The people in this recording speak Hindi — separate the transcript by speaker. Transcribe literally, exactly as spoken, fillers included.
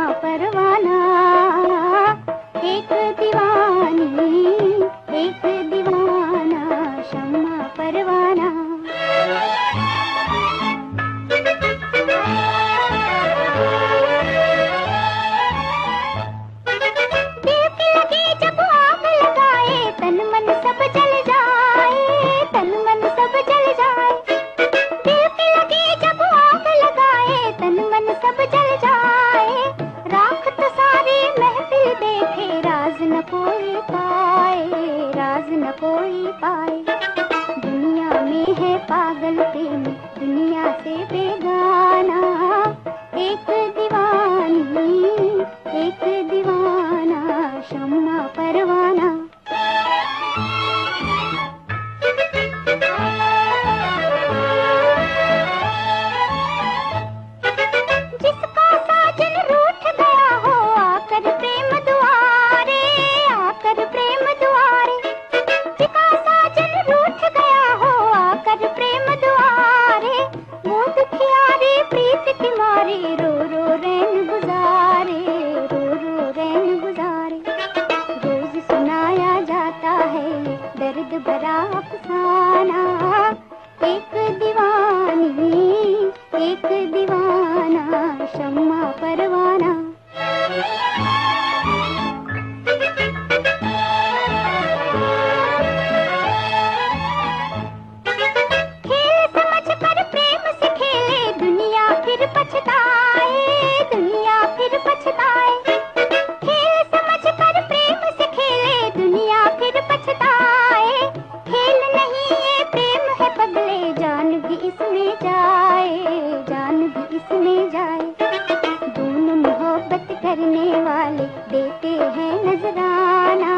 Speaker 1: परवाना, एक दीवानी एक दीवाना, शम्मा परवाना। दिल की लगी जब आग लगाए, तन मन सब जल जाए, तन मन सब जल जाए। दिल की लगी जब आग लगाए, तन मन सब जल जाए। राख तो सारी महफिल देखे, राज न कोई पाए, राज न कोई पाए। दुनिया में है पागल प्रेम, दुनिया से बेगाना, एक दीवानी एक दीवाना, शम्मा परवाना। जिसका साजन रूठ गया हो, आकर प्रेम दुआरे, आकर प्रेम दुआरे। जिसका साजन रूठ गया हो, आकर प्रेम दुआरे। वो दुखियारी प्रीत की मारी, रो रो रैन गुजारे, रो रो रैन गुजारे। रोज सुनाया जाता है दर्द भरा अफसाना, एक दीवानी एक दीवाना, शम्मा परवाना। खेल समझ कर प्रेम से खेले, दुनिया फिर पछताए, दुनिया फिर पछताए। खेल समझ कर प्रेम से खेले, दुनिया फिर पछताए। खेल नहीं ये प्रेम है पगले, जान भी इसमें जाए, जान भी इसमें जाए। दोनों मोहब्बत करने वाले देते हैं नजराना,